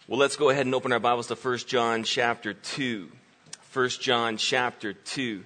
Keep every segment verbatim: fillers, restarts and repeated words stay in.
Well, let's go ahead and open our Bibles to First John chapter two. First John chapter two.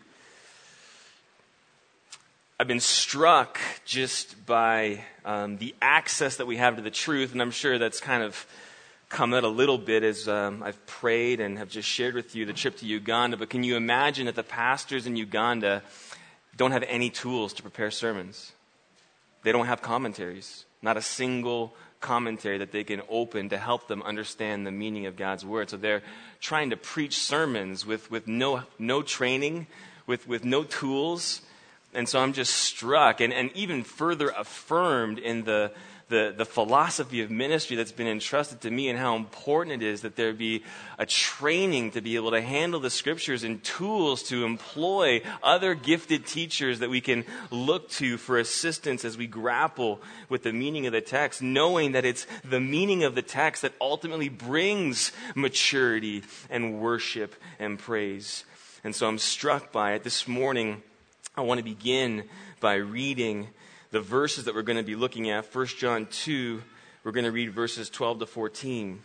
I've been struck just by um, the access that we have to the truth, and I'm sure that's kind of come out a little bit as um, I've prayed and have just shared with you the trip to Uganda. But can you imagine that the pastors in Uganda don't have any tools to prepare sermons? They don't have commentaries, not a single commentary that they can open to help them understand the meaning of God's word. So they're trying to preach sermons with, with no no training, with, with no tools. And so I'm just struck and, and even further affirmed in the, the, the philosophy of ministry that's been entrusted to me, and how important it is that there be a training to be able to handle the scriptures and tools to employ other gifted teachers that we can look to for assistance as we grapple with the meaning of the text, knowing that it's the meaning of the text that ultimately brings maturity and worship and praise. And so I'm struck by it. This morning, I want to begin by reading the verses that we're going to be looking at. First John two, we're going to read verses twelve to fourteen.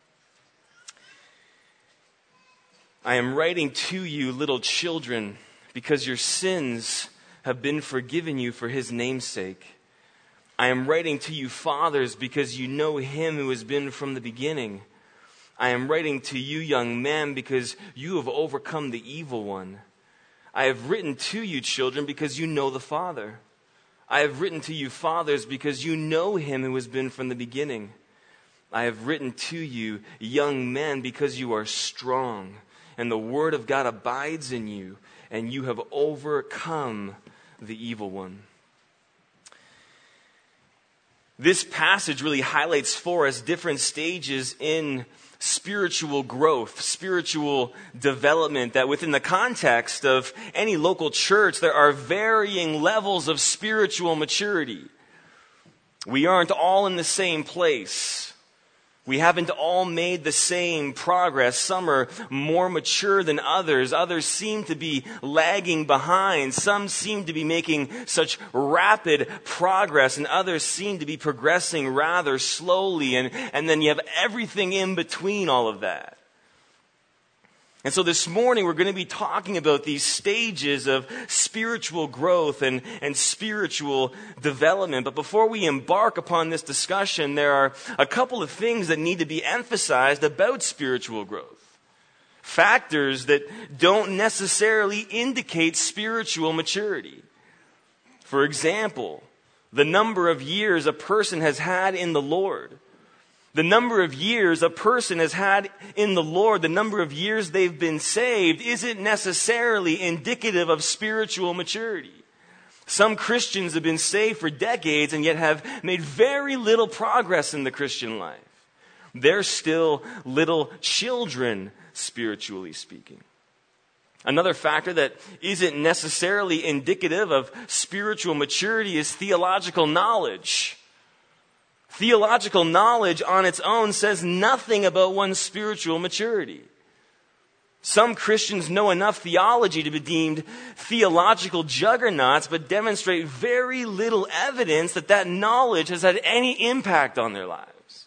I am writing to you, little children, because your sins have been forgiven you for his name's sake. I am writing to you, fathers, because you know him who has been from the beginning. I am writing to you, young men, because you have overcome the evil one. I have written to you, children, because you know the Father. I have written to you, fathers, because you know him who has been from the beginning. I have written to you, young men, because you are strong, and the word of God abides in you, and you have overcome the evil one. This passage really highlights for us different stages in spiritual growth, spiritual development, that within the context of any local church, there are varying levels of spiritual maturity. We aren't all in the same place. We haven't all made the same progress. Some are more mature than others. Others seem to be lagging behind. Some seem to be making such rapid progress, and others seem to be progressing rather slowly. And, and then you have everything in between all of that. And so this morning we're going to be talking about these stages of spiritual growth and, and spiritual development. But before we embark upon this discussion, there are a couple of things that need to be emphasized about spiritual growth. Factors that don't necessarily indicate spiritual maturity. For example, the number of years a person has had in the Lord. The number of years a person has had in the Lord, the number of years they've been saved, isn't necessarily indicative of spiritual maturity. Some Christians have been saved for decades and yet have made very little progress in the Christian life. They're still little children, spiritually speaking. Another factor that isn't necessarily indicative of spiritual maturity is theological knowledge. Theological knowledge on its own says nothing about one's spiritual maturity. Some Christians know enough theology to be deemed theological juggernauts, but demonstrate very little evidence that that knowledge has had any impact on their lives.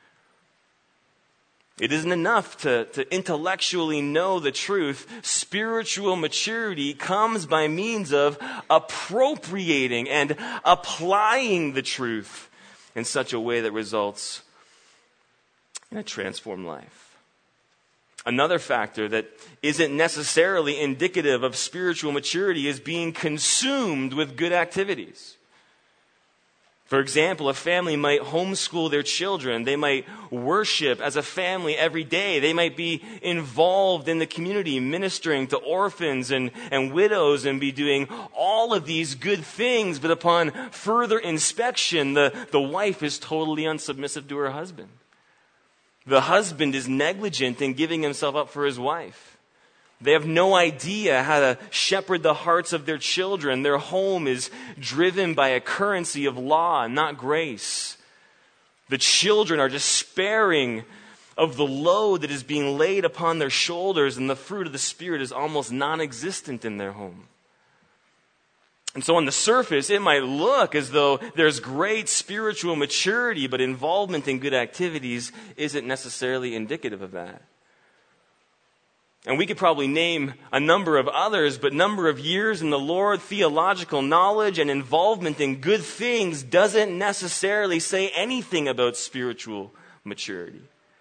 It isn't enough to, to intellectually know the truth. Spiritual maturity comes by means of appropriating and applying the truth in such a way that results in a transformed life. Another factor that isn't necessarily indicative of spiritual maturity is being consumed with good activities. For example, a family might homeschool their children. They might worship as a family every day. They might be involved in the community, ministering to orphans and, and widows, and be doing all of these good things. But upon further inspection, the, the wife is totally unsubmissive to her husband. The husband is negligent in giving himself up for his wife. They have no idea how to shepherd the hearts of their children. Their home is driven by a currency of law, not grace. The children are despairing of the load that is being laid upon their shoulders, and the fruit of the Spirit is almost non-existent in their home. And so on the surface, it might look as though there's great spiritual maturity, but involvement in good activities isn't necessarily indicative of that. And we could probably name a number of others, but number of years in the Lord, theological knowledge, and involvement in good things doesn't necessarily say anything about spiritual maturity.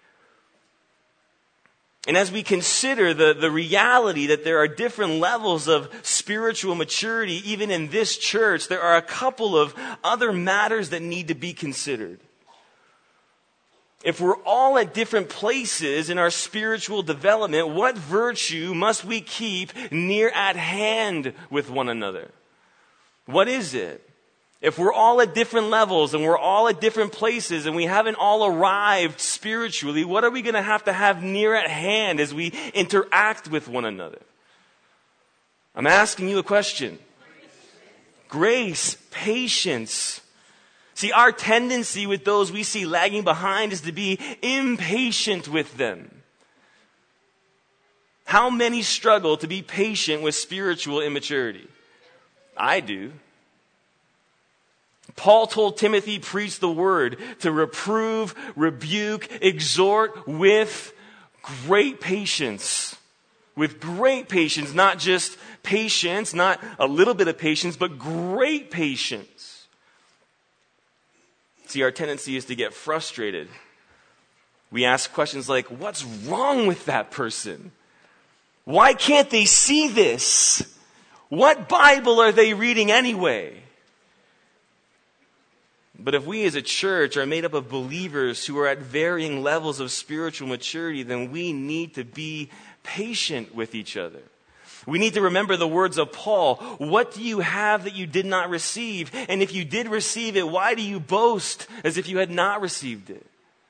And as we consider the, the reality that there are different levels of spiritual maturity, even in this church, there are a couple of other matters that need to be considered. If we're all at different places in our spiritual development, what virtue must we keep near at hand with one another? What is it? If we're all at different levels and we're all at different places and we haven't all arrived spiritually, what are we going to have to have near at hand as we interact with one another? I'm asking you a question. Grace, patience. See, our tendency with those we see lagging behind is to be impatient with them. How many struggle to be patient with spiritual immaturity? I do. Paul told Timothy, preach the word, to reprove, rebuke, exhort with great patience. With great patience, not just patience, not a little bit of patience, but great patience. See, our tendency is to get frustrated. We ask questions like, what's wrong with that person? Why can't they see this? What Bible are they reading anyway? But if we as a church are made up of believers who are at varying levels of spiritual maturity, then we need to be patient with each other. We need to remember the words of Paul. What do you have that you did not receive? And if you did receive it, why do you boast as if you had not received it?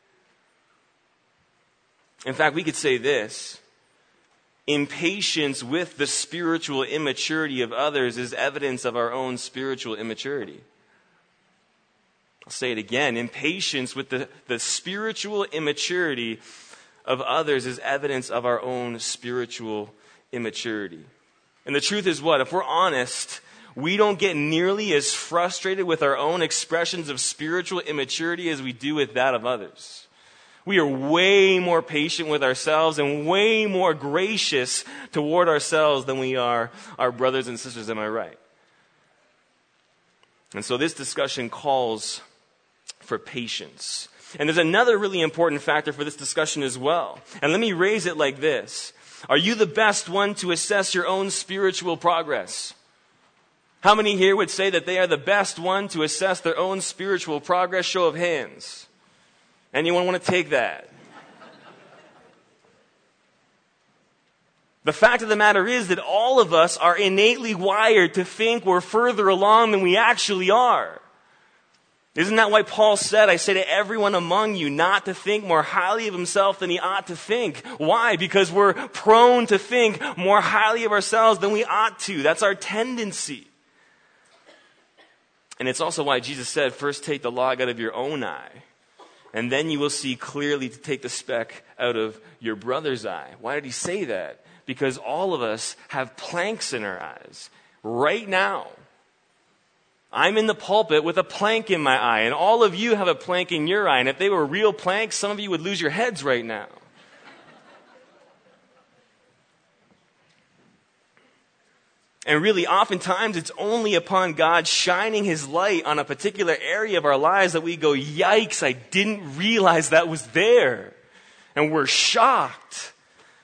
In fact, we could say this. Impatience with the spiritual immaturity of others is evidence of our own spiritual immaturity. I'll say it again. Impatience with the, the spiritual immaturity of others is evidence of our own spiritual immaturity. And the truth is what? If we're honest, we don't get nearly as frustrated with our own expressions of spiritual immaturity as we do with that of others. We are way more patient with ourselves and way more gracious toward ourselves than we are our brothers and sisters. Am I right? And so this discussion calls for patience. And there's another really important factor for this discussion as well. And let me raise it like this. Are you the best one to assess your own spiritual progress? How many here would say that they are the best one to assess their own spiritual progress? Show of hands. Anyone want to take that? The fact of the matter is that all of us are innately wired to think we're further along than we actually are. Isn't that why Paul said, I say to everyone among you not to think more highly of himself than he ought to think? Why? Because we're prone to think more highly of ourselves than we ought to. That's our tendency. And it's also why Jesus said, first take the log out of your own eye, and then you will see clearly to take the speck out of your brother's eye. Why did he say that? Because all of us have planks in our eyes right now. I'm in the pulpit with a plank in my eye, and all of you have a plank in your eye. And if they were real planks, some of you would lose your heads right now. And really, oftentimes, it's only upon God shining his light on a particular area of our lives that we go, yikes, I didn't realize that was there. And we're shocked.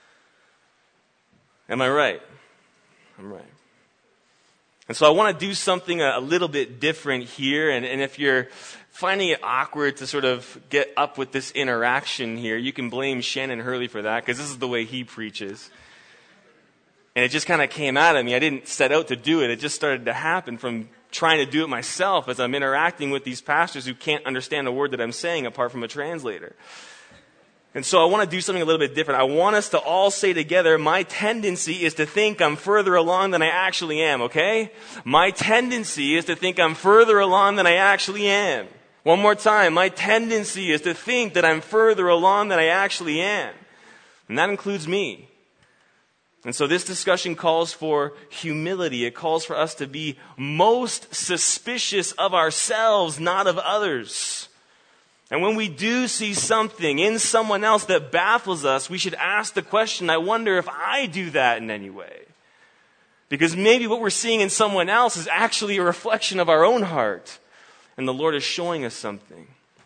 Am I right? I'm right. And so I want to do something a, a little bit different here. And, and if you're finding it awkward to sort of get up with this interaction here, you can blame Shannon Hurley for that, because this is the way he preaches. And it just kind of came out of me. I didn't set out to do it. It just started to happen from trying to do it myself as I'm interacting with these pastors who can't understand a word that I'm saying apart from a translator. And so I want to do something a little bit different. I want us to all say together, my tendency is to think I'm further along than I actually am, okay? My tendency is to think I'm further along than I actually am. One more time. My tendency is to think that I'm further along than I actually am. And that includes me. And so this discussion calls for humility. It calls for us to be most suspicious of ourselves, not of others. And when we do see something in someone else that baffles us, we should ask the question, I wonder if I do that in any way. Because maybe what we're seeing in someone else is actually a reflection of our own heart. And the Lord is showing us something.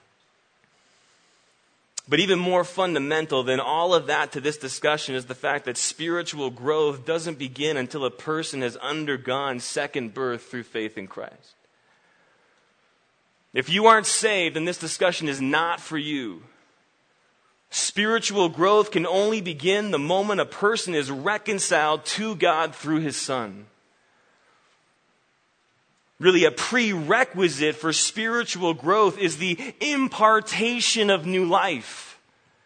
But even more fundamental than all of that to this discussion is the fact that spiritual growth doesn't begin until a person has undergone second birth through faith in Christ. If you aren't saved, then this discussion is not for you. Spiritual growth can only begin the moment a person is reconciled to God through His Son. Really, a prerequisite for spiritual growth is the impartation of new life.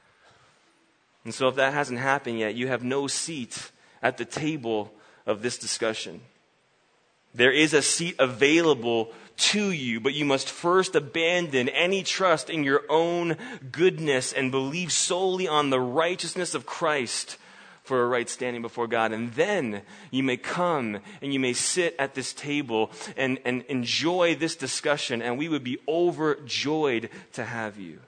And so if that hasn't happened yet, you have no seat at the table of this discussion. There is a seat available to you, but you must first abandon any trust in your own goodness and believe solely on the righteousness of Christ for a right standing before God. And then you may come and you may sit at this table and, and enjoy this discussion, and we would be overjoyed to have you.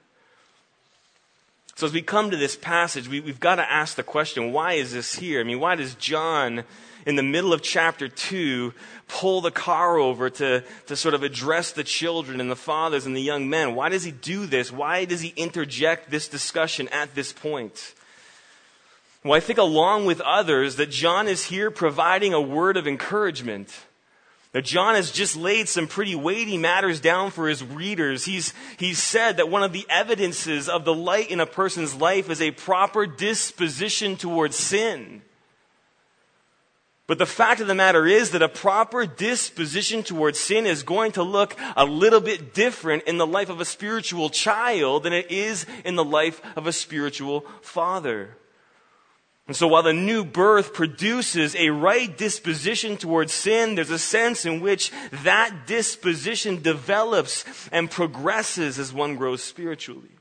So as we come to this passage, we, we've got to ask the question, why is this here? I mean, why does John, in the middle of chapter two, pull the car over to, to sort of address the children and the fathers and the young men? Why does he do this? Why does he interject this discussion at this point? Well, I think along with others that John is here providing a word of encouragement. That John has just laid some pretty weighty matters down for his readers. He's, he's said that one of the evidences of the light in a person's life is a proper disposition towards sin. But the fact of the matter is that a proper disposition towards sin is going to look a little bit different in the life of a spiritual child than it is in the life of a spiritual father. And so while the new birth produces a right disposition towards sin, there's a sense in which that disposition develops and progresses as one grows spiritually.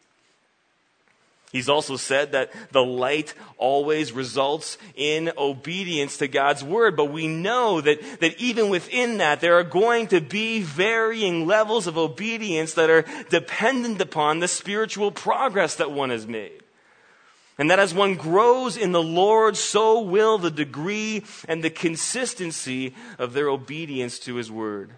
He's also said that the light always results in obedience to God's word. But we know that, that even within that, there are going to be varying levels of obedience that are dependent upon the spiritual progress that one has made. And that as one grows in the Lord, so will the degree and the consistency of their obedience to His word.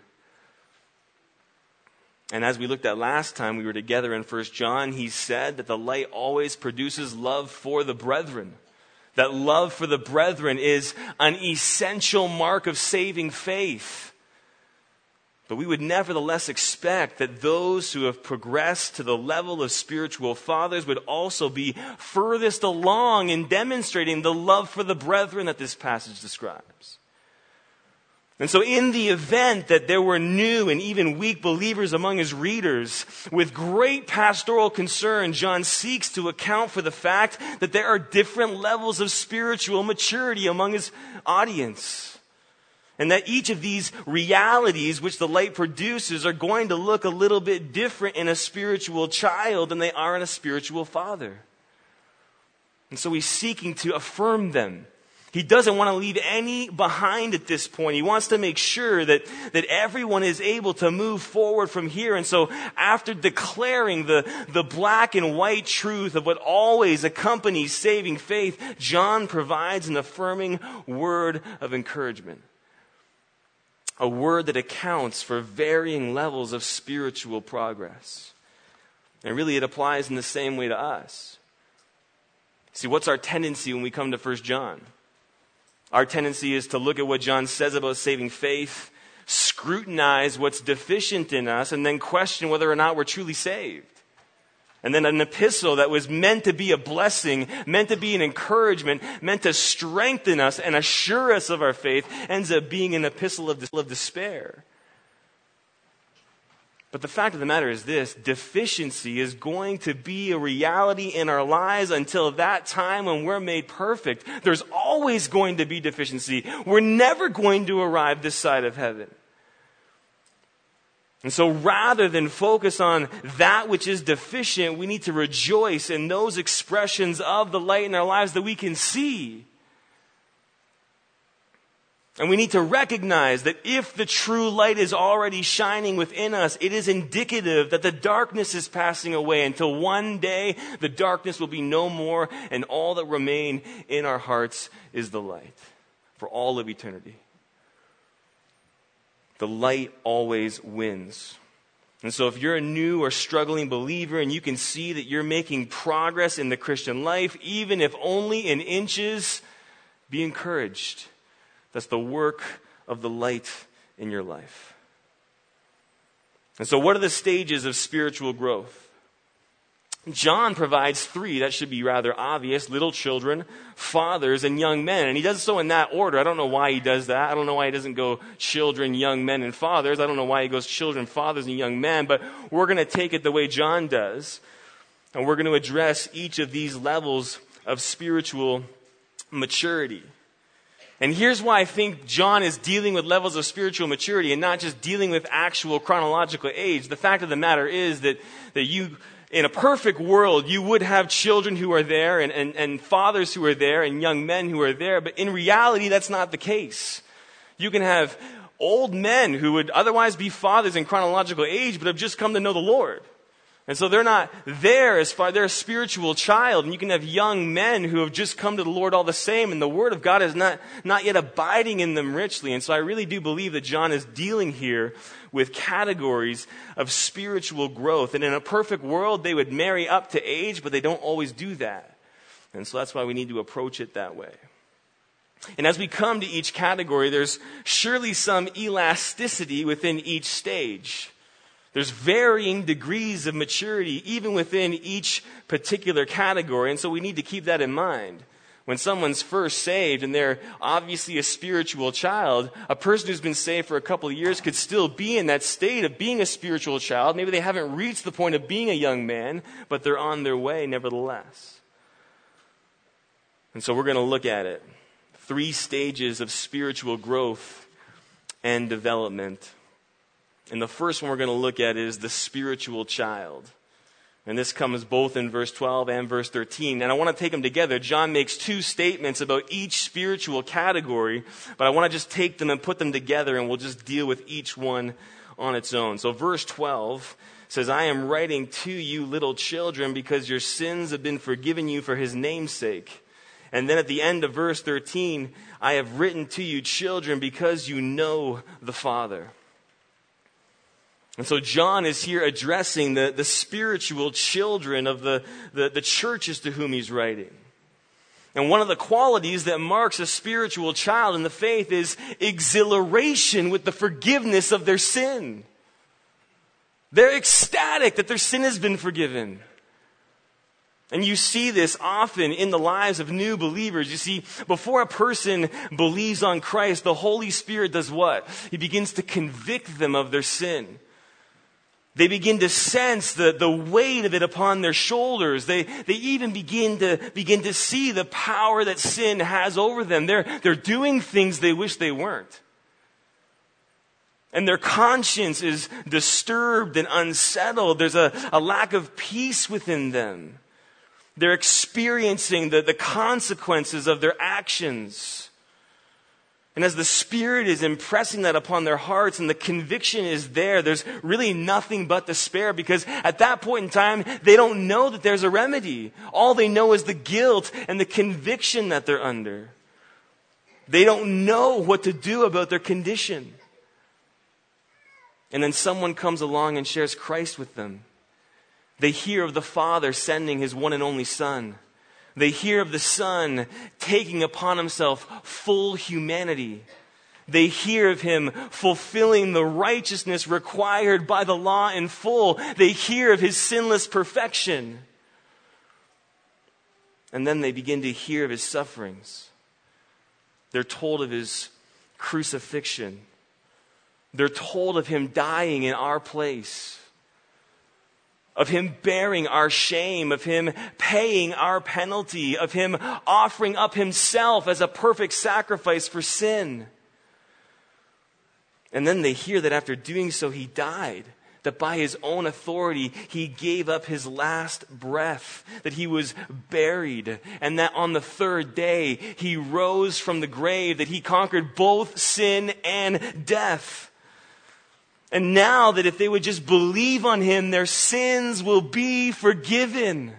And as we looked at last time we were together in First John, he said that the light always produces love for the brethren. That love for the brethren is an essential mark of saving faith. But we would nevertheless expect that those who have progressed to the level of spiritual fathers would also be furthest along in demonstrating the love for the brethren that this passage describes. And so in the event that there were new and even weak believers among his readers, with great pastoral concern, John seeks to account for the fact that there are different levels of spiritual maturity among his audience. And that each of these realities which the light produces are going to look a little bit different in a spiritual child than they are in a spiritual father. And so he's seeking to affirm them. He doesn't want to leave any behind at this point. He wants to make sure that, that everyone is able to move forward from here. And so after declaring the, the black and white truth of what always accompanies saving faith, John provides an affirming word of encouragement. A word that accounts for varying levels of spiritual progress. And really it applies in the same way to us. See, what's our tendency when we come to First John? Our tendency is to look at what John says about saving faith, scrutinize what's deficient in us, and then question whether or not we're truly saved. And then an epistle that was meant to be a blessing, meant to be an encouragement, meant to strengthen us and assure us of our faith, ends up being an epistle of despair. But the fact of the matter is this: deficiency is going to be a reality in our lives until that time when we're made perfect. There's always going to be deficiency. We're never going to arrive this side of heaven. And so rather than focus on that which is deficient, we need to rejoice in those expressions of the light in our lives that we can see. And we need to recognize that if the true light is already shining within us, it is indicative that the darkness is passing away until one day the darkness will be no more, and all that remain in our hearts is the light for all of eternity. The light always wins. And so if you're a new or struggling believer and you can see that you're making progress in the Christian life, even if only in inches, be encouraged. That's the work of the light in your life. And so what are the stages of spiritual growth? John provides three. That should be rather obvious. Little children, fathers, and young men. And he does so in that order. I don't know why he does that. I don't know why he doesn't go children, young men, and fathers. I don't know why he goes children, fathers, and young men. But we're going to take it the way John does. And we're going to address each of these levels of spiritual maturity. And here's why I think John is dealing with levels of spiritual maturity and not just dealing with actual chronological age. The fact of the matter is that, that you, in a perfect world, you would have children who are there and, and, and fathers who are there and young men who are there. But in reality, that's not the case. You can have old men who would otherwise be fathers in chronological age but have just come to know the Lord. And so they're not there as far, they're a spiritual child. And you can have young men who have just come to the Lord all the same. And the Word of God is not, not yet abiding in them richly. And so I really do believe that John is dealing here with categories of spiritual growth. And in a perfect world, they would marry up to age, but they don't always do that. And so that's why we need to approach it that way. And as we come to each category, there's surely some elasticity within each stage. There's varying degrees of maturity even within each particular category, and so we need to keep that in mind. When someone's first saved and they're obviously a spiritual child, a person who's been saved for a couple of years could still be in that state of being a spiritual child. Maybe they haven't reached the point of being a young man, but they're on their way nevertheless. And so we're going to look at it. Three stages of spiritual growth and development. And the first one we're going to look at is the spiritual child. And this comes both in verse twelve and verse thirteen. And I want to take them together. John makes two statements about each spiritual category, but I want to just take them and put them together, and we'll just deal with each one on its own. So verse twelve says, I am writing to you, little children, because your sins have been forgiven you for his name's sake. And then at the end of verse thirteen, I have written to you, children, because you know the Father. And so John is here addressing the, the spiritual children of the, the, the churches to whom he's writing. And one of the qualities that marks a spiritual child in the faith is exhilaration with the forgiveness of their sin. They're ecstatic that their sin has been forgiven. And you see this often in the lives of new believers. You see, before a person believes on Christ, the Holy Spirit does what? He begins to convict them of their sin. They begin to sense the, the weight of it upon their shoulders. They, they even begin to, begin to see the power that sin has over them. They're, they're doing things they wish they weren't. And their conscience is disturbed and unsettled. There's a, a lack of peace within them. They're experiencing the, the consequences of their actions. And as the Spirit is impressing that upon their hearts and the conviction is there, there's really nothing but despair, because at that point in time, they don't know that there's a remedy. All they know is the guilt and the conviction that they're under. They don't know what to do about their condition. And then someone comes along and shares Christ with them. They hear of the Father sending his one and only Son. They hear of the Son taking upon himself full humanity. They hear of him fulfilling the righteousness required by the law in full. They hear of his sinless perfection. And then they begin to hear of his sufferings. They're told of his crucifixion. They're told of him dying in our place. Of him bearing our shame, of him paying our penalty, of him offering up himself as a perfect sacrifice for sin. And then they hear that after doing so, he died. that by his own authority, he gave up his last breath, that he was buried, and that on the third day, he rose from the grave, that he conquered both sin and death. And now that if they would just believe on him, their sins will be forgiven.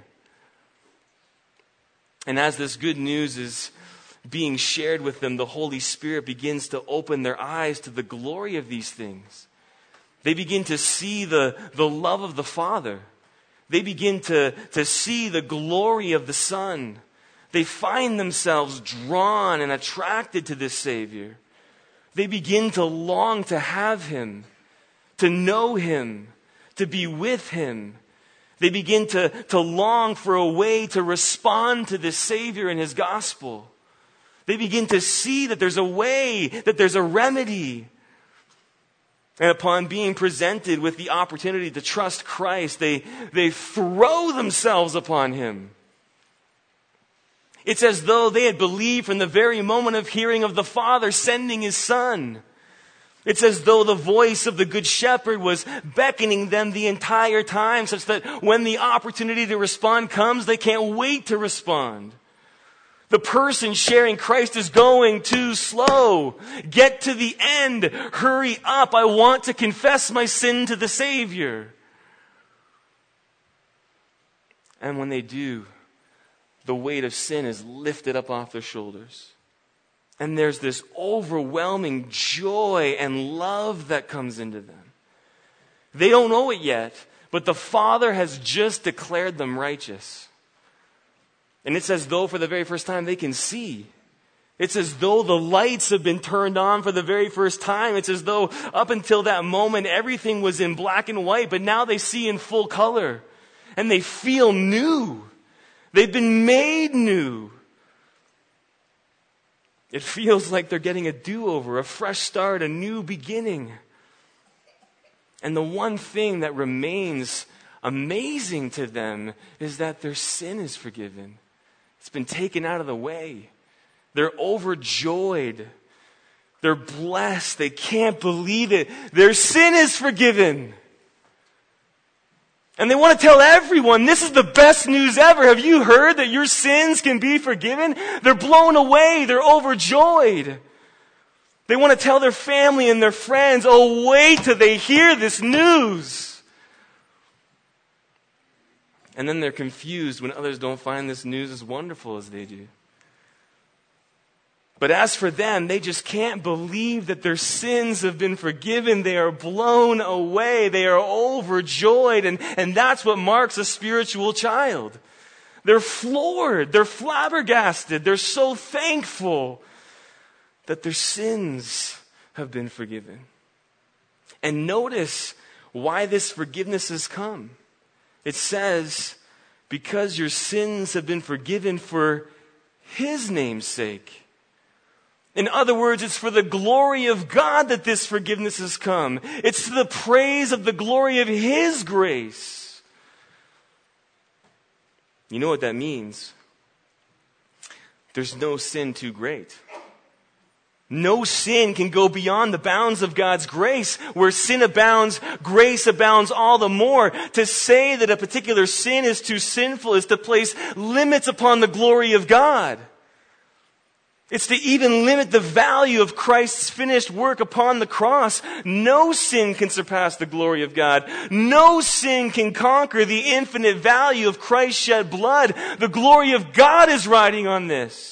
And as this good news is being shared with them, the Holy Spirit begins to open their eyes to the glory of these things. They begin to see the, the love of the Father. They begin to, to see the glory of the Son. They find themselves drawn and attracted to this Savior. They begin to long to have him, to know him, to be with him. They begin to, to long for a way to respond to this Savior and his gospel. They begin to see that there's a way, that there's a remedy. And upon being presented with the opportunity to trust Christ, they, they throw themselves upon him. It's as though they had believed from the very moment of hearing of the Father sending his Son. It's as though the voice of the Good Shepherd was beckoning them the entire time, such that when the opportunity to respond comes, they can't wait to respond. The person sharing Christ is going too slow. Get to the end. Hurry up. I want to confess my sin to the Savior. And when they do, the weight of sin is lifted up off their shoulders. And there's this overwhelming joy and love that comes into them. They don't know it yet, but the Father has just declared them righteous. And it's as though for the very first time they can see. It's as though the lights have been turned on for the very first time. It's as though up until that moment everything was in black and white, but now they see in full color. And they feel new. They've been made new. It feels like they're getting a do-over, a fresh start, a new beginning. And the one thing that remains amazing to them is that their sin is forgiven. It's been taken out of the way. They're overjoyed. They're blessed. They can't believe it. Their sin is forgiven. And they want to tell everyone, this is the best news ever. Have you heard that your sins can be forgiven? They're blown away. They're overjoyed. They want to tell their family and their friends, oh, wait till they hear this news. And then they're confused when others don't find this news as wonderful as they do. But as for them, they just can't believe that their sins have been forgiven. They are blown away. They are overjoyed. And, and that's what marks a spiritual child. They're floored. They're flabbergasted. They're so thankful that their sins have been forgiven. And notice why this forgiveness has come. It says, because your sins have been forgiven for his name's sake. In other words, it's for the glory of God that this forgiveness has come. It's to the praise of the glory of his grace. You know what that means? There's no sin too great. No sin can go beyond the bounds of God's grace. Where sin abounds, grace abounds all the more. To say that a particular sin is too sinful is to place limits upon the glory of God. It's to even limit the value of Christ's finished work upon the cross. No sin can surpass the glory of God. No sin can conquer the infinite value of Christ's shed blood. The glory of God is riding on this.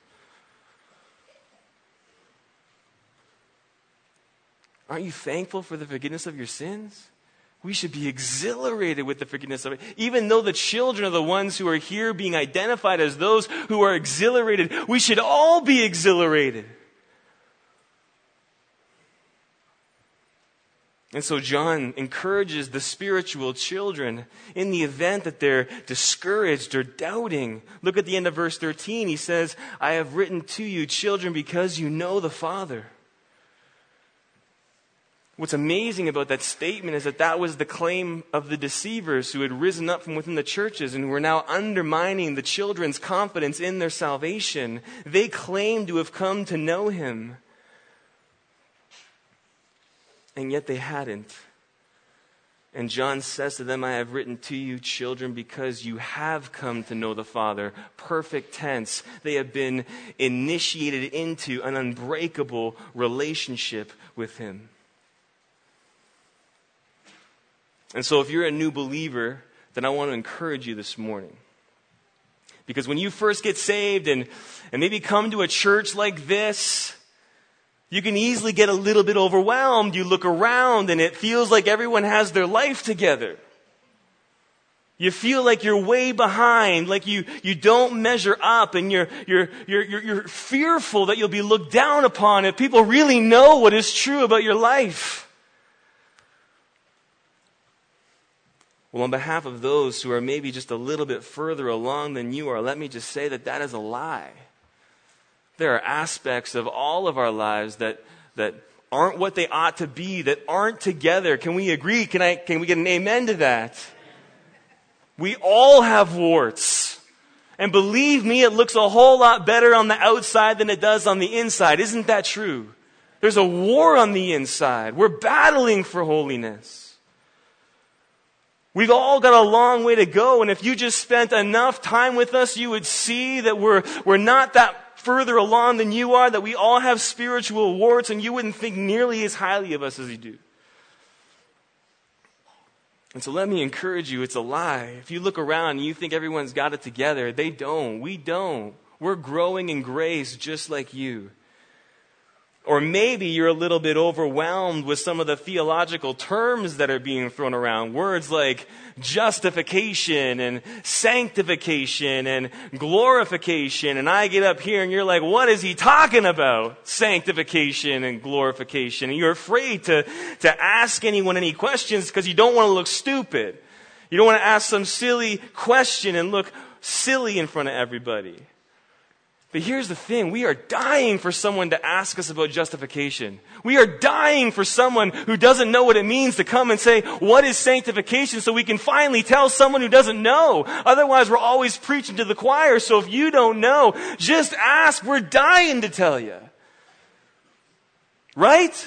Aren't you thankful for the forgiveness of your sins? We should be exhilarated with the forgiveness of it. Even though the children are the ones who are here being identified as those who are exhilarated, we should all be exhilarated. And so John encourages the spiritual children in the event that they're discouraged or doubting. Look at the end of verse thirteen. He says, I have written to you, children, because you know the Father. What's amazing about that statement is that that was the claim of the deceivers who had risen up from within the churches and who were now undermining the children's confidence in their salvation. They claimed to have come to know him. And yet they hadn't. And John says to them, I have written to you, children, because you have come to know the Father. Perfect tense. They have been initiated into an unbreakable relationship with him. And so if you're a new believer, then I want to encourage you this morning. Because when you first get saved and, and maybe come to a church like this, you can easily get a little bit overwhelmed. You look around and it feels like everyone has their life together. You feel like you're way behind, like you, you don't measure up, and you're, you're, you're, you're, you're fearful that you'll be looked down upon if people really know what is true about your life. Well, on behalf of those who are maybe just a little bit further along than you are, let me just say that that is a lie. There are aspects of all of our lives that, that aren't what they ought to be, that aren't together. Can we agree? Can I, can we get an amen to that? We all have warts. And believe me, it looks a whole lot better on the outside than it does on the inside. Isn't that true? There's a war on the inside. We're battling for holiness. We've all got a long way to go, and if you just spent enough time with us, you would see that we're, we're not that further along than you are, that we all have spiritual warts, and you wouldn't think nearly as highly of us as you do. And so let me encourage you, it's a lie. If you look around and you think everyone's got it together, they don't. We don't. We're growing in grace just like you. Or maybe you're a little bit overwhelmed with some of the theological terms that are being thrown around. Words like justification and sanctification and glorification. And I get up here and you're like, what is he talking about? Sanctification and glorification. And you're afraid to, to ask anyone any questions because you don't want to look stupid. You don't want to ask some silly question and look silly in front of everybody. But here's the thing, we are dying for someone to ask us about justification. We are dying for someone who doesn't know what it means to come and say, what is sanctification? So we can finally tell someone who doesn't know. Otherwise, we're always preaching to the choir. So if you don't know, just ask. We're dying to tell you. Right?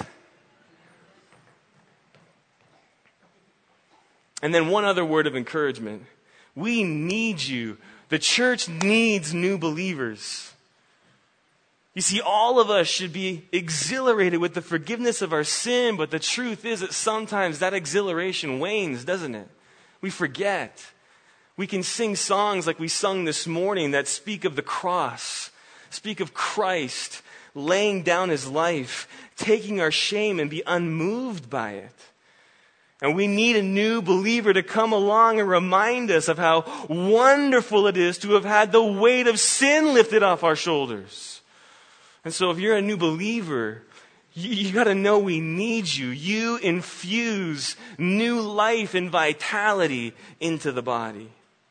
And then one other word of encouragement. We need you. The church needs new believers. You see, all of us should be exhilarated with the forgiveness of our sin, but the truth is that sometimes that exhilaration wanes, doesn't it? We forget. We can sing songs like we sung this morning that speak of the cross, speak of Christ laying down his life, taking our shame and be unmoved by it. And we need a new believer to come along and remind us of how wonderful it is to have had the weight of sin lifted off our shoulders. And so if you're a new believer, you, you got to know we need you. You infuse new life and vitality into the body.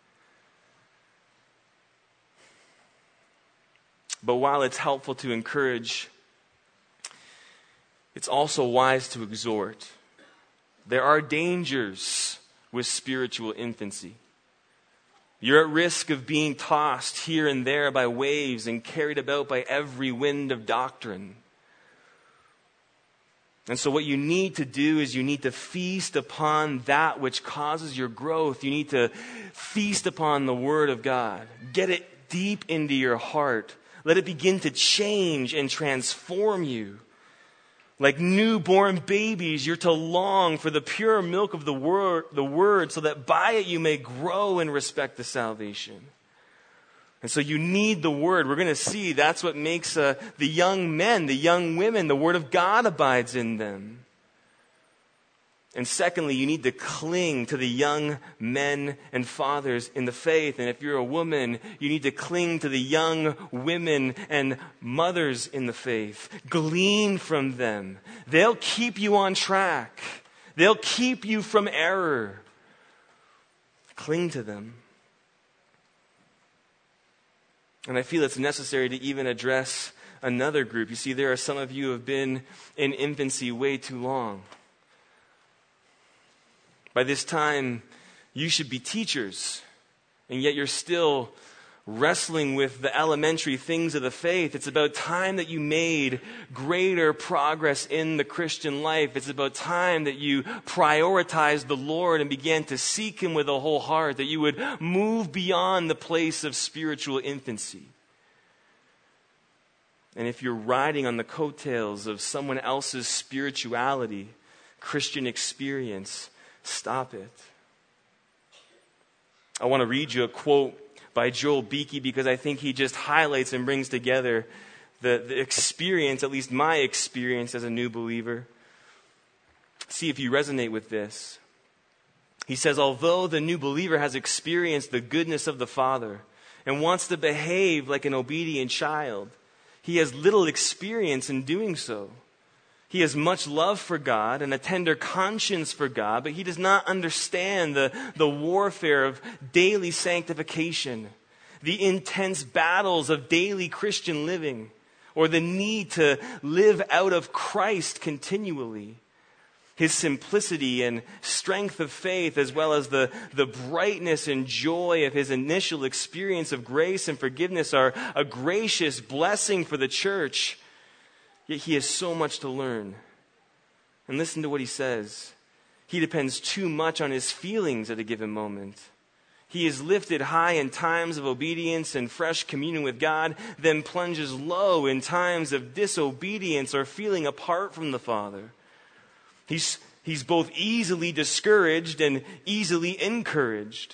But while it's helpful to encourage, it's also wise to exhort. There are dangers with spiritual infancy. You're at risk of being tossed here and there by waves and carried about by every wind of doctrine. And so what you need to do is you need to feast upon that which causes your growth. You need to feast upon the Word of God. Get it deep into your heart. Let it begin to change and transform you. Like newborn babies, you're to long for the pure milk of the word, the word, so that by it you may grow in respect to salvation. And so you need the Word. We're going to see that's what makes uh, the young men, the young women, the Word of God abides in them. And secondly, you need to cling to the young men and fathers in the faith. And if you're a woman, you need to cling to the young women and mothers in the faith. Glean from them. They'll keep you on track. They'll keep you from error. Cling to them. And I feel it's necessary to even address another group. You see, there are some of you who have been in infancy way too long. By this time, you should be teachers, and yet you're still wrestling with the elementary things of the faith. It's about time that you made greater progress in the Christian life. It's about time that you prioritized the Lord and began to seek Him with a whole heart, that you would move beyond the place of spiritual infancy. And if you're riding on the coattails of someone else's spirituality, Christian experience, stop it. I want to read you a quote by Joel Beeke, because I think he just highlights and brings together the, the experience, at least my experience as a new believer. See if you resonate with this. He says, although the new believer has experienced the goodness of the Father and wants to behave like an obedient child, he has little experience in doing so. He has much love for God and a tender conscience for God, but he does not understand the, the warfare of daily sanctification, the intense battles of daily Christian living, or the need to live out of Christ continually. His simplicity and strength of faith, as well as the, the brightness and joy of his initial experience of grace and forgiveness, are a gracious blessing for the church. Yet he has so much to learn. And listen to what he says. He depends too much on his feelings at a given moment. He is lifted high in times of obedience and fresh communion with God, then plunges low in times of disobedience or feeling apart from the Father. He's, he's both easily discouraged and easily encouraged.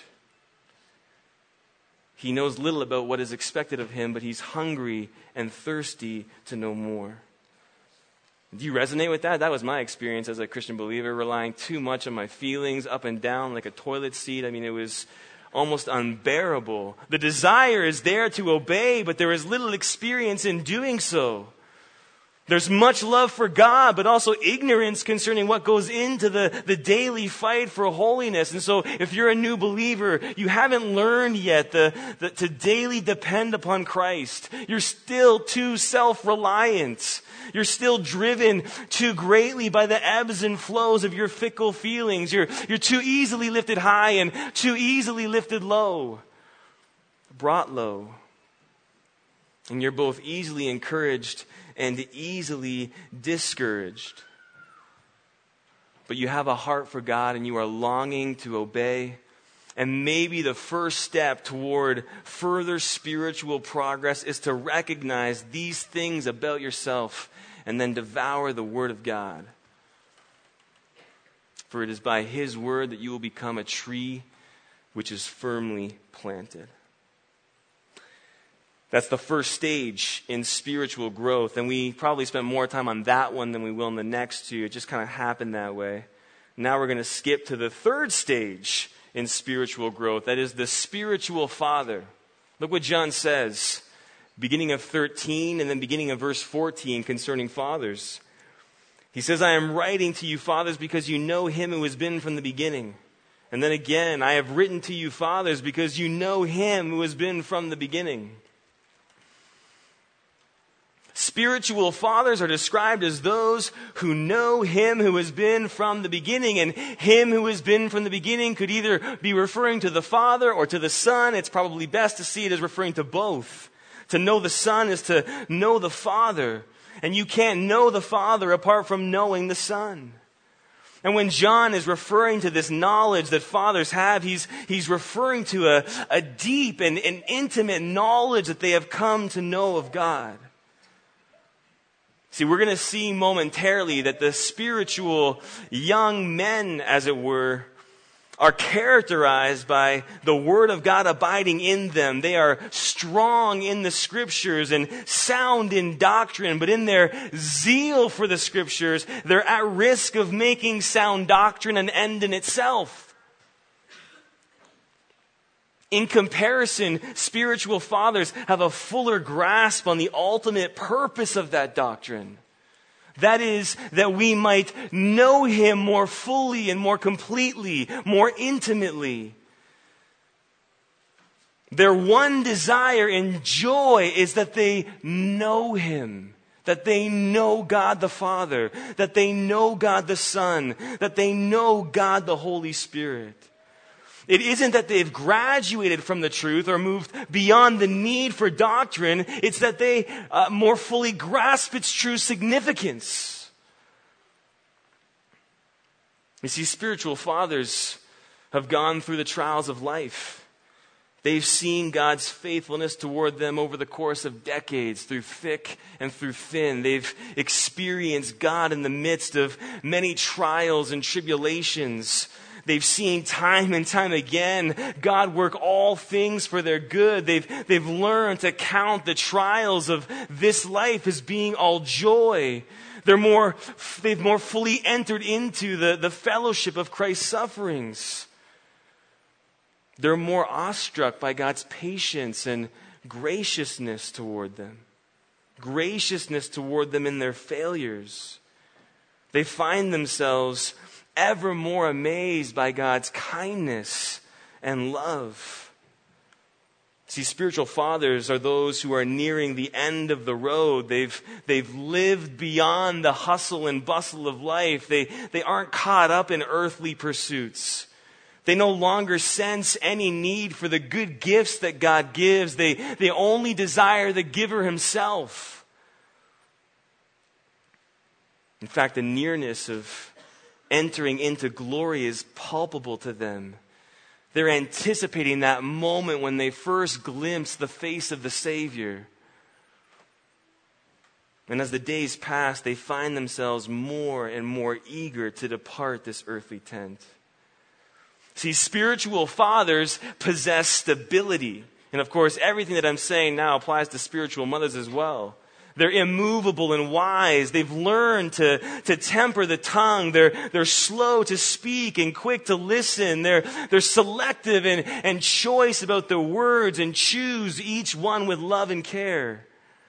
He knows little about what is expected of him, but he's hungry and thirsty to know more. Do you resonate with that? That was my experience as a Christian believer, relying too much on my feelings, up and down like a toilet seat. I mean, it was almost unbearable. The desire is there to obey, but there is little experience in doing so. There's much love for God, but also ignorance concerning what goes into the, the daily fight for holiness. And so if you're a new believer, you haven't learned yet the, the, to daily depend upon Christ. You're still too self-reliant. You're still driven too greatly by the ebbs and flows of your fickle feelings. You're, you're too easily lifted high and too easily lifted low, brought low. And you're both easily encouraged and easily discouraged. But you have a heart for God and you are longing to obey. And maybe the first step toward further spiritual progress is to recognize these things about yourself and then devour the Word of God. For it is by His Word that you will become a tree which is firmly planted. That's the first stage in spiritual growth. And we probably spent more time on that one than we will in the next two. It just kind of happened that way. Now we're going to skip to the third stage in spiritual growth. That is the spiritual father. Look what John says, beginning of thirteen and then beginning of verse fourteen concerning fathers. He says, I am writing to you, fathers, because you know him who has been from the beginning. And then again, I have written to you, fathers, because you know him who has been from the beginning. Spiritual fathers are described as those who know him who has been from the beginning. And him who has been from the beginning could either be referring to the Father or to the Son. It's probably best to see it as referring to both. To know the Son is to know the Father. And you can't know the Father apart from knowing the Son. And when John is referring to this knowledge that fathers have, he's, he's referring to a, a deep and, and intimate knowledge that they have come to know of God. See, we're going to see momentarily that the spiritual young men, as it were, are characterized by the Word of God abiding in them. They are strong in the Scriptures and sound in doctrine, but in their zeal for the Scriptures, they're at risk of making sound doctrine an end in itself. In comparison, spiritual fathers have a fuller grasp on the ultimate purpose of that doctrine. That is, that we might know him more fully and more completely, more intimately. Their one desire and joy is that they know him, that they know God the Father, that they know God the Son, that they know God the Holy Spirit. It isn't that they've graduated from the truth or moved beyond the need for doctrine. It's that they uh, more fully grasp its true significance. You see, spiritual fathers have gone through the trials of life. They've seen God's faithfulness toward them over the course of decades, through thick and through thin. They've experienced God in the midst of many trials and tribulations. They've seen time and time again God work all things for their good. They've, they've learned to count the trials of this life as being all joy. They're more, they've more fully entered into the, the fellowship of Christ's sufferings. They're more awestruck by God's patience and graciousness toward them. Graciousness toward them in their failures. They find themselves ever more amazed by God's kindness and love. See, spiritual fathers are those who are nearing the end of the road. They've, they've lived beyond the hustle and bustle of life. They, they aren't caught up in earthly pursuits. They no longer sense any need for the good gifts that God gives. They, they only desire the giver himself. In fact, the nearness of entering into glory is palpable to them. They're anticipating that moment when they first glimpse the face of the Savior. And as the days pass, they find themselves more and more eager to depart this earthly tent. See, spiritual fathers possess stability. And of course, everything that I'm saying now applies to spiritual mothers as well. They're immovable and wise. They've learned to, to temper the tongue. They're, they're slow to speak and quick to listen. They're, they're selective and, and choice about their words and choose each one with love and care.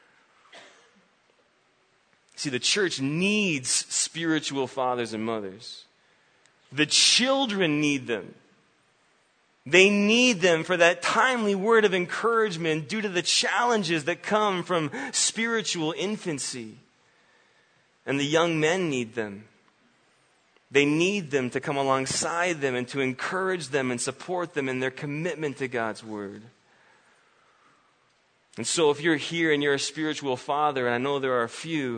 See, the church needs spiritual fathers and mothers. The children need them. They need them for that timely word of encouragement due to the challenges that come from spiritual infancy. And the young men need them. They need them to come alongside them and to encourage them and support them in their commitment to God's word. And so if you're here and you're a spiritual father, and I know there are a few,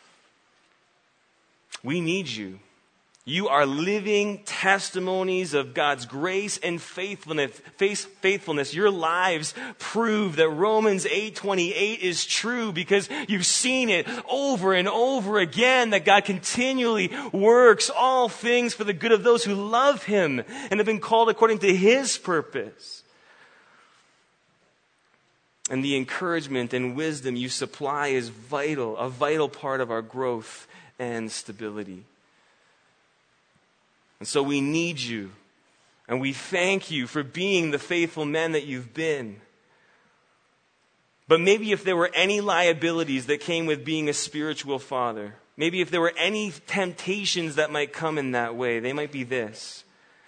we need you. You are living testimonies of God's grace and faithfulness. faithfulness. Your lives prove that Romans eight twenty-eight is true because you've seen it over and over again, that God continually works all things for the good of those who love Him and have been called according to His purpose. And the encouragement and wisdom you supply is vital, a vital part of our growth and stability. And so we need you, and we thank you for being the faithful men that you've been. But maybe if there were any liabilities that came with being a spiritual father, maybe if there were any temptations that might come in that way, they might be this.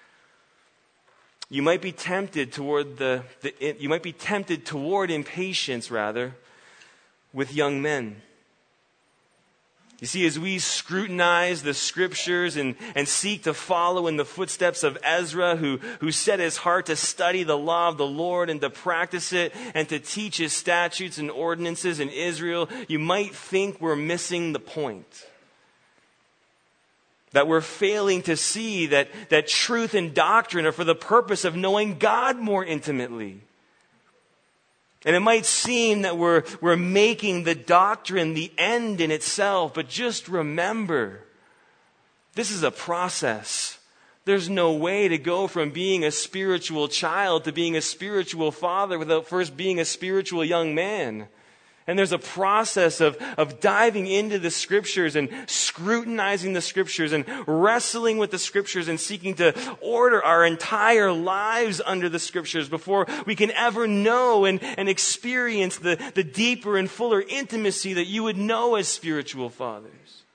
You might be tempted toward the, the you might be tempted toward impatience, rather, with young men. You see, as we scrutinize the scriptures and, and seek to follow in the footsteps of Ezra, who, who set his heart to study the law of the Lord and to practice it and to teach his statutes and ordinances in Israel, you might think we're missing the point. That we're failing to see that, that truth and doctrine are for the purpose of knowing God more intimately. And it might seem that we're, we're making the doctrine the end in itself, but just remember, this is a process. There's no way to go from being a spiritual child to being a spiritual father without first being a spiritual young man. And there's a process of, of diving into the scriptures and scrutinizing the scriptures and wrestling with the scriptures and seeking to order our entire lives under the scriptures before we can ever know and, and experience the, the deeper and fuller intimacy that you would know as spiritual fathers.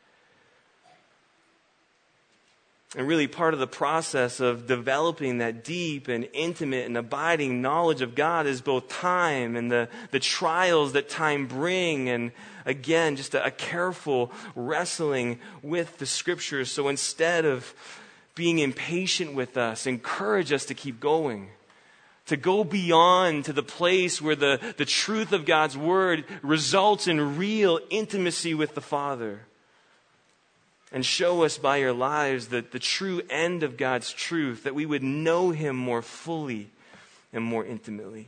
And really part of the process of developing that deep and intimate and abiding knowledge of God is both time and the, the trials that time bring. And again, just a, a careful wrestling with the scriptures. So instead of being impatient with us, encourage us to keep going, to go beyond to the place where the, the truth of God's word results in real intimacy with the Father. And show us by your lives that the true end of God's truth, that we would know him more fully and more intimately.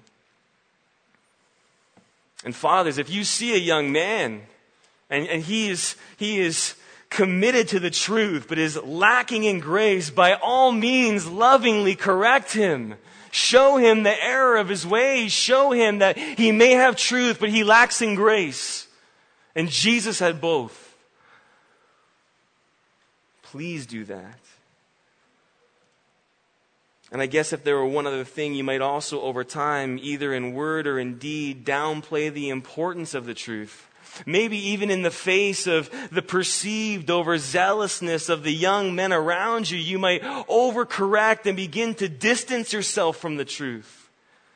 And fathers, if you see a young man and, and he is he is committed to the truth but is lacking in grace, by all means lovingly correct him. Show him the error of his ways. Show him that he may have truth but he lacks in grace. And Jesus had both. Please do that. And I guess if there were one other thing, you might also over time, either in word or in deed, downplay the importance of the truth. Maybe even in the face of the perceived overzealousness of the young men around you, you might overcorrect and begin to distance yourself from the truth.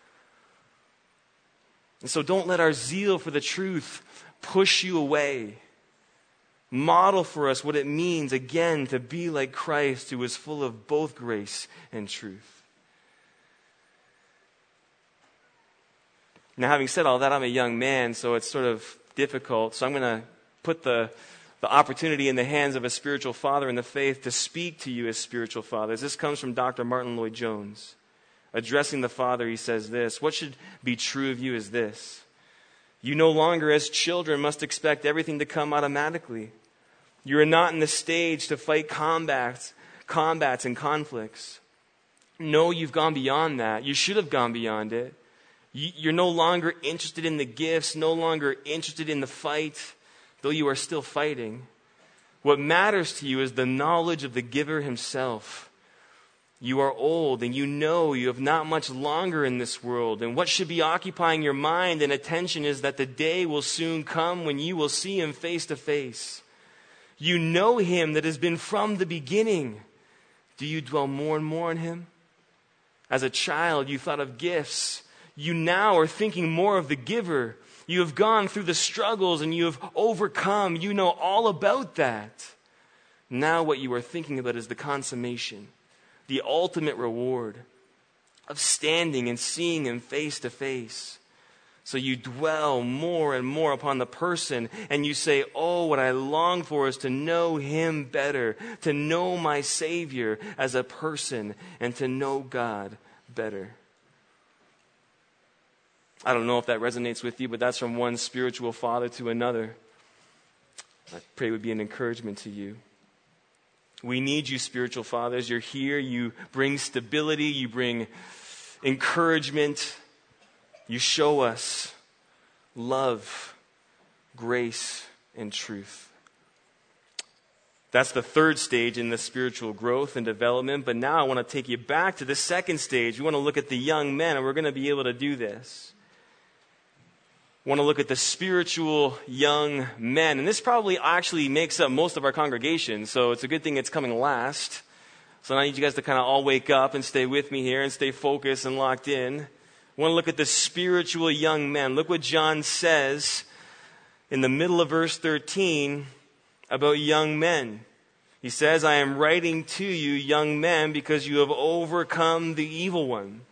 And so don't let our zeal for the truth push you away. Model for us what it means, again, to be like Christ, who is full of both grace and truth. Now, having said all that, I'm a young man, so it's sort of difficult. So I'm going to put the, the opportunity in the hands of a spiritual father in the faith to speak to you as spiritual fathers. This comes from Doctor Martin Lloyd-Jones. Addressing the father, he says this: what should be true of you is this: you no longer, as children, must expect everything to come automatically. You are not in the stage to fight combats, combats and conflicts. No, you've gone beyond that. You should have gone beyond it. You're no longer interested in the gifts, no longer interested in the fight, though you are still fighting. What matters to you is the knowledge of the giver himself. You are old and you know you have not much longer in this world. And what should be occupying your mind and attention is that the day will soon come when you will see him face to face. You know him that has been from the beginning. Do you dwell more and more on him? As a child, you thought of gifts. You now are thinking more of the giver. You have gone through the struggles and you have overcome. You know all about that. Now what you are thinking about is the consummation, the ultimate reward of standing and seeing him face to face. So you dwell more and more upon the person, and you say, oh, what I long for is to know him better, to know my Savior as a person, and to know God better. I don't know if that resonates with you, but that's from one spiritual father to another. I pray it would be an encouragement to you. We need you, spiritual fathers. You're here. You bring stability. You bring encouragement. You show us love, grace, and truth. That's the third stage in the spiritual growth and development. But now I want to take you back to the second stage. We want to look at the young men, and we're going to be able to do this. We want to look at the spiritual young men. And this probably actually makes up most of our congregation, so it's a good thing it's coming last. So I need you guys to kind of all wake up and stay with me here and stay focused and locked in. We want to look at the spiritual young men. Look what John says in the middle of verse thirteen about young men. He says, I am writing to you, young men, because you have overcome the evil one.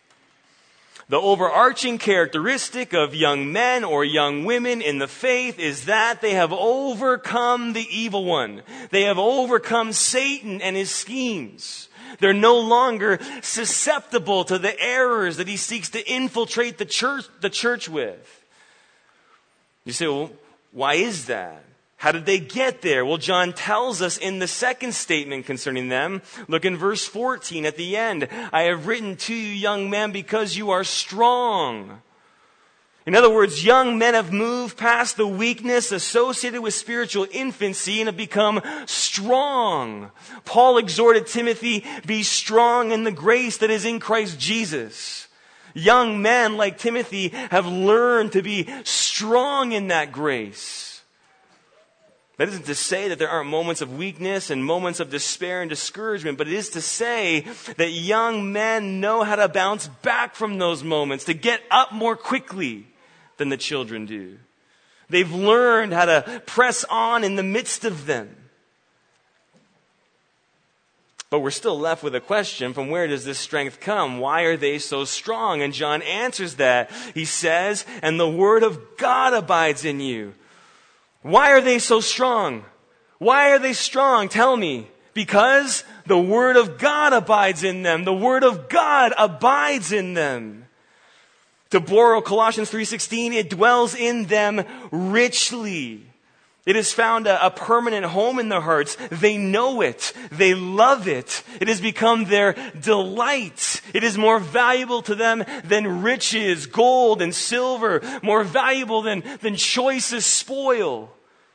The overarching characteristic of young men or young women in the faith is that they have overcome the evil one. They have overcome Satan and his schemes. They're no longer susceptible to the errors that he seeks to infiltrate the church, the church with. You say, well, why is that? How did they get there? Well, John tells us in the second statement concerning them. Look in verse fourteen at the end. I have written to you, young men, because you are strong. In other words, young men have moved past the weakness associated with spiritual infancy and have become strong. Paul exhorted Timothy, be strong in the grace that is in Christ Jesus. Young men like Timothy have learned to be strong in that grace. That isn't to say that there aren't moments of weakness and moments of despair and discouragement, but it is to say that young men know how to bounce back from those moments, to get up more quickly than the children do. They've learned how to press on in the midst of them. But we're still left with a question, from where does this strength come? Why are they so strong? And John answers that. He says, and the word of God abides in you. Why are they so strong? Why are they strong? Tell me. Because the word of God abides in them. The word of God abides in them. To borrow Colossians three sixteen, it dwells in them richly. It has found a, a permanent home in their hearts. They know it. They love it. It has become their delight. It is more valuable to them than riches, gold, and silver. More valuable than, than choicest spoil.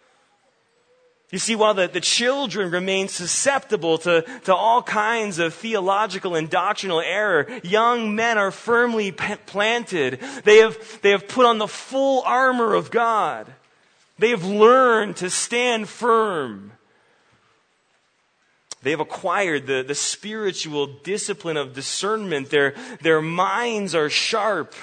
You see, while the, the children remain susceptible to, to all kinds of theological and doctrinal error, young men are firmly p- planted. They have, they have put on the full armor of God. They have learned to stand firm. They have acquired the, the spiritual discipline of discernment. Their, their minds are sharp.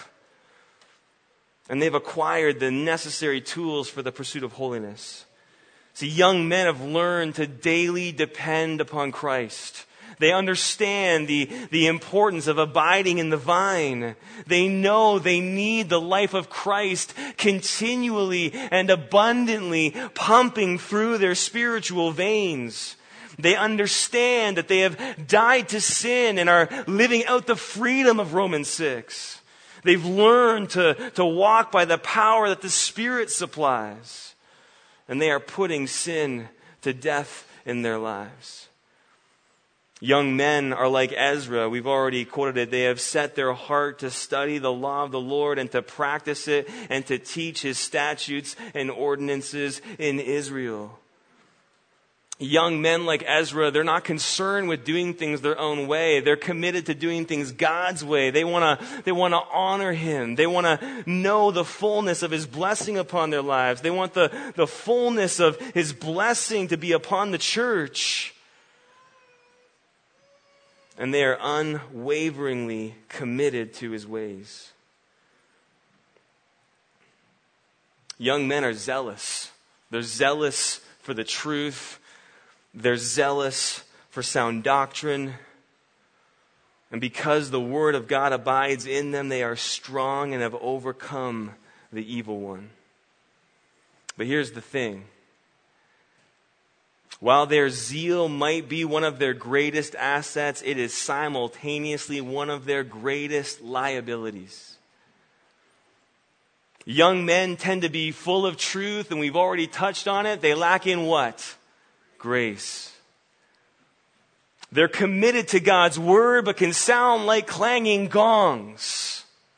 And they've acquired the necessary tools for the pursuit of holiness. See, young men have learned to daily depend upon Christ. They understand the, the importance of abiding in the vine. They know they need the life of Christ continually and abundantly pumping through their spiritual veins. They understand that they have died to sin and are living out the freedom of Romans six. They've learned to, to walk by the power that the Spirit supplies. And they are putting sin to death in their lives. Young men are like Ezra. We've already quoted it. They have set their heart to study the law of the Lord and to practice it and to teach his statutes and ordinances in Israel. Young men like Ezra, they're not concerned with doing things their own way. They're committed to doing things God's way. They want to they want to honor him. They want to know the fullness of his blessing upon their lives. They want the, the fullness of his blessing to be upon the church. And they are unwaveringly committed to his ways. Young men are zealous. They're zealous for the truth. They're zealous for sound doctrine. And because the word of God abides in them, they are strong and have overcome the evil one. But here's the thing. While their zeal might be one of their greatest assets, it is simultaneously one of their greatest liabilities. Young men tend to be full of truth, and we've already touched on it. They lack in what? Grace. They're committed to God's word, but can sound like clanging gongs.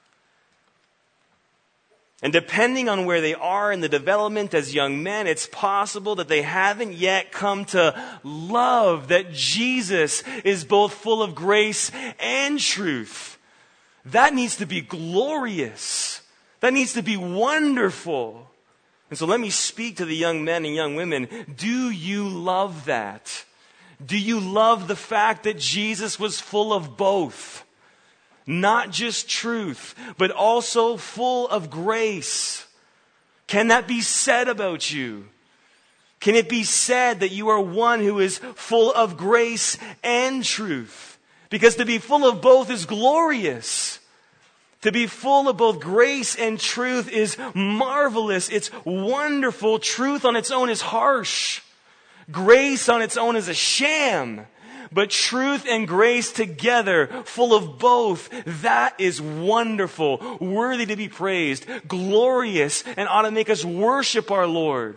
And depending on where they are in the development as young men, it's possible that they haven't yet come to love that Jesus is both full of grace and truth. That needs to be glorious. That needs to be wonderful. And so let me speak to the young men and young women. Do you love that? Do you love the fact that Jesus was full of both? Not just truth, but also full of grace. Can that be said about you? Can it be said that you are one who is full of grace and truth? Because to be full of both is glorious. To be full of both grace and truth is marvelous. It's wonderful. Truth on its own is harsh. Grace on its own is a sham. But truth and grace together, full of both, that is wonderful, worthy to be praised, glorious, and ought to make us worship our Lord.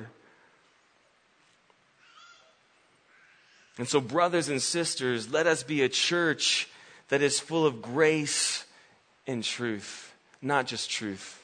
And so, brothers and sisters, let us be a church that is full of grace and truth, not just truth.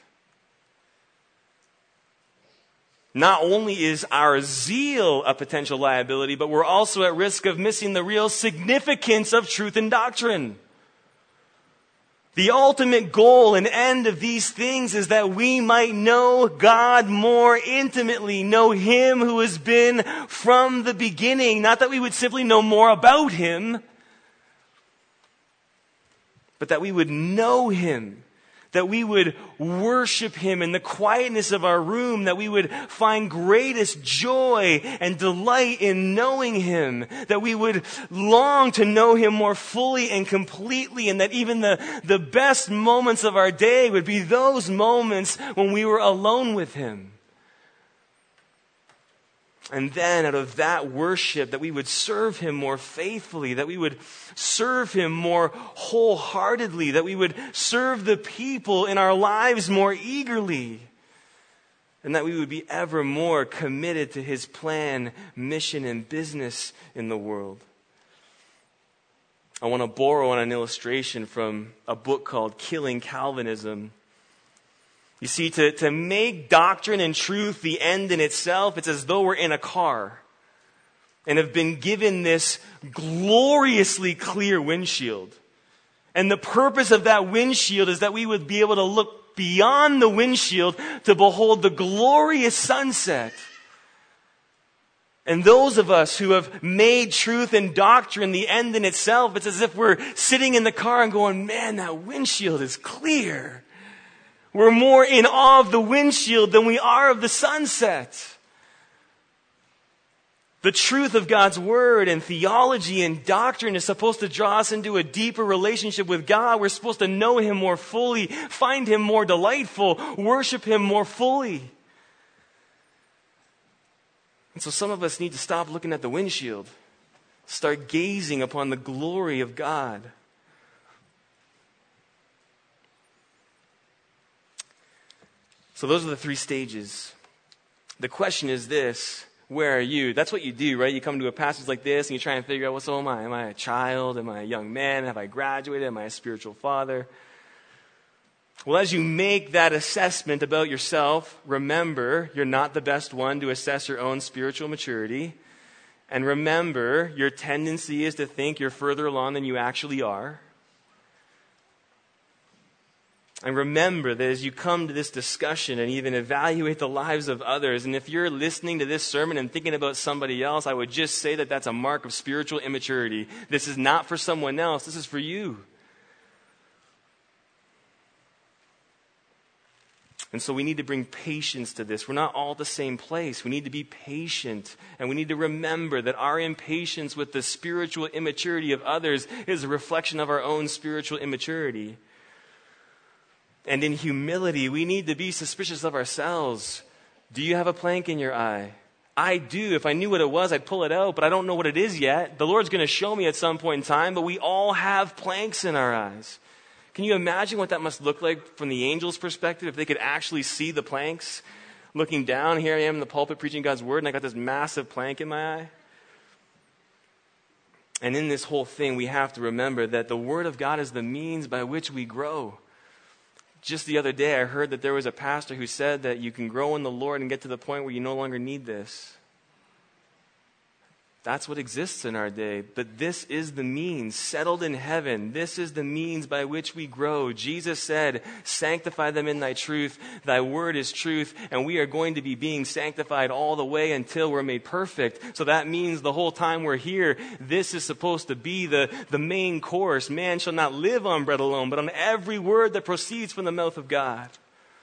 Not only is our zeal a potential liability, but we're also at risk of missing the real significance of truth and doctrine. The ultimate goal and end of these things is that we might know God more intimately, know Him who has been from the beginning. Not that we would simply know more about Him, but that we would know Him. that we would worship him in the quietness of our room, that we would find greatest joy and delight in knowing him, that we would long to know him more fully and completely, and that even the, the best moments of our day would be those moments when we were alone with him. And then out of that worship, that we would serve him more faithfully, that we would serve him more wholeheartedly, that we would serve the people in our lives more eagerly, and that we would be ever more committed to his plan, mission, and business in the world. I want to borrow on an illustration from a book called Killing Calvinism. You see, to, to make doctrine and truth the end in itself, it's as though we're in a car and have been given this gloriously clear windshield. And the purpose of that windshield is that we would be able to look beyond the windshield to behold the glorious sunset. And those of us who have made truth and doctrine the end in itself, it's as if we're sitting in the car and going, man, that windshield is clear. We're more in awe of the windshield than we are of the sunset. The truth of God's word and theology and doctrine is supposed to draw us into a deeper relationship with God. We're supposed to know him more fully, find him more delightful, worship him more fully. And so some of us need to stop looking at the windshield, start gazing upon the glory of God. So those are the three stages. The question is this: where are you? That's what you do, right? You come to a passage like this and you try and figure out, well, so am I? Am I a child? Am I a young man? Have I graduated? Am I a spiritual father? Well, as you make that assessment about yourself, remember you're not the best one to assess your own spiritual maturity. And remember, your tendency is to think you're further along than you actually are. And remember that as you come to this discussion and even evaluate the lives of others, and if you're listening to this sermon and thinking about somebody else, I would just say that that's a mark of spiritual immaturity. This is not for someone else. This is for you. And so we need to bring patience to this. We're not all at the same place. We need to be patient. And we need to remember that our impatience with the spiritual immaturity of others is a reflection of our own spiritual immaturity. And in humility, we need to be suspicious of ourselves. Do you have a plank in your eye? I do. If I knew what it was, I'd pull it out, but I don't know what it is yet. The Lord's going to show me at some point in time, but we all have planks in our eyes. Can you imagine what that must look like from the angels' perspective if they could actually see the planks? Looking down, here I am in the pulpit preaching God's word, and I got this massive plank in my eye. And in this whole thing, we have to remember that the word of God is the means by which we grow. Just the other day, I heard that there was a pastor who said that you can grow in the Lord and get to the point where you no longer need this. That's what exists in our day. But this is the means, settled in heaven. This is the means by which we grow. Jesus said, sanctify them in thy truth. Thy word is truth. And we are going to be being sanctified all the way until we're made perfect. So that means the whole time we're here, this is supposed to be the, the main course. Man shall not live on bread alone, but on every word that proceeds from the mouth of God.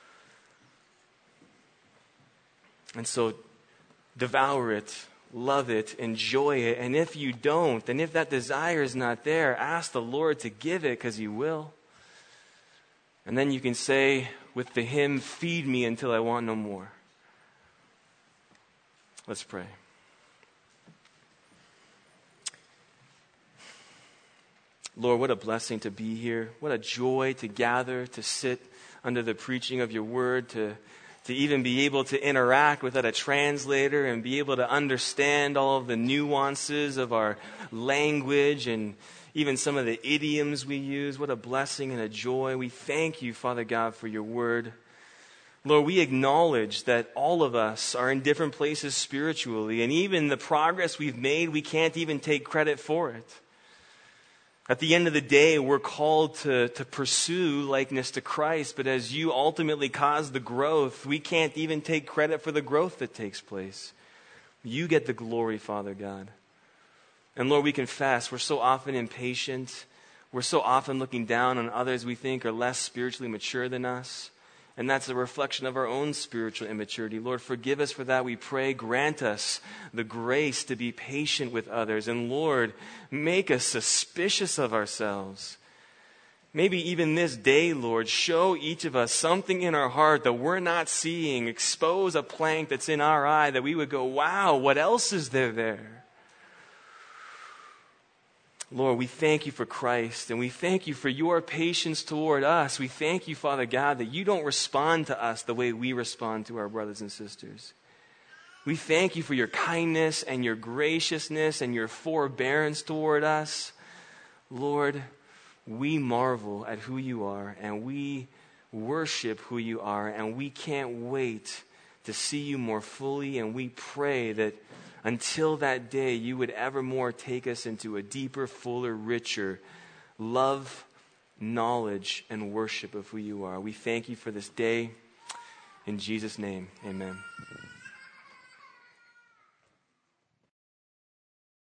And so devour it. Love it, enjoy it, and if you don't, and if that desire is not there, ask the Lord to give it, because he will. And then you can say with the hymn, feed me until I want no more. Let's pray. Lord, what a blessing to be here. What a joy to gather, to sit under the preaching of your word, to to even be able to interact without a translator and be able to understand all of the nuances of our language and even some of the idioms we use. What a blessing and a joy. We thank you, Father God, for your word. Lord, we acknowledge that all of us are in different places spiritually, and even the progress we've made, we can't even take credit for it. At the end of the day, we're called to, to pursue likeness to Christ, but as you ultimately cause the growth, we can't even take credit for the growth that takes place. You get the glory, Father God. And Lord, we confess, we're so often impatient. We're so often looking down on others we think are less spiritually mature than us. And that's a reflection of our own spiritual immaturity. Lord, forgive us for that, we pray. Grant us the grace to be patient with others. And Lord, make us suspicious of ourselves. Maybe even this day, Lord, show each of us something in our heart that we're not seeing. Expose a plank that's in our eye that we would go, wow, what else is there there? Lord, we thank you for Christ, and we thank you for your patience toward us. We thank you, Father God, that you don't respond to us the way we respond to our brothers and sisters. We thank you for your kindness and your graciousness and your forbearance toward us. Lord, we marvel at who you are, and we worship who you are, and we can't wait to see you more fully, and we pray that until that day, you would evermore take us into a deeper, fuller, richer love, knowledge, and worship of who you are. We thank you for this day. In Jesus' name, amen.